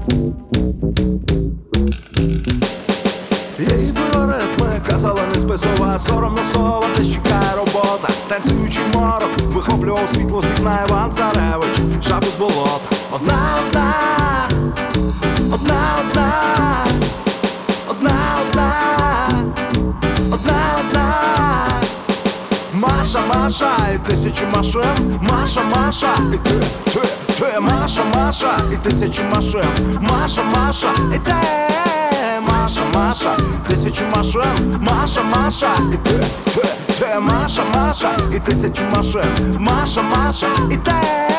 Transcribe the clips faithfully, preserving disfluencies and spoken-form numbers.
Їй ритми казала не списова, соромно сова, десь чекає робота. Танцюючий морок, вихоплював світло з вікна Іван Царевич, жабу з болота. Одна, одна, одна, одна, одна, одна, одна, одна. Маша, Маша, і тисячі машин. Маша, Маша, і ти, ти, ти. Маша, Маша, і тисячі машин. Маша, Маша, і ти. Маша, Маша, тисячі машин. Маша, Маша, і ти, ти, ти. Маша, Маша, і тисячі машин. Маша, Маша, і ти.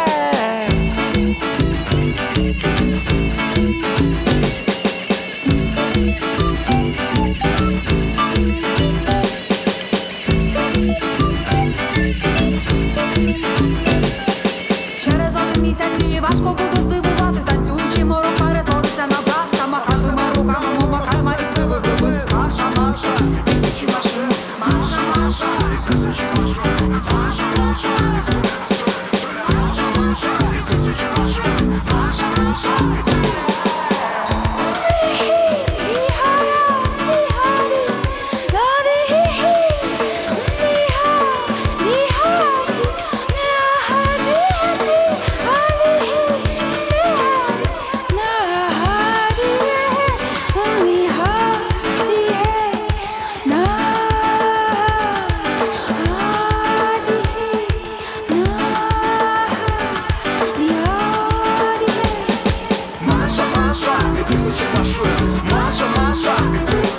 Через один місяць її важко буде здивувати. Танцюючий морок перетвориться на брата. Махатиме руками, мов Макарма і сиви гриби. Маша, Маша, тисячі машин. Маша, Маша, тисячі машин. Маша, Маша, Маша, Маша, тисячі машин. Маша, Маша. Маша, Маша, і тисячі машин. Маша, Маша, і ти.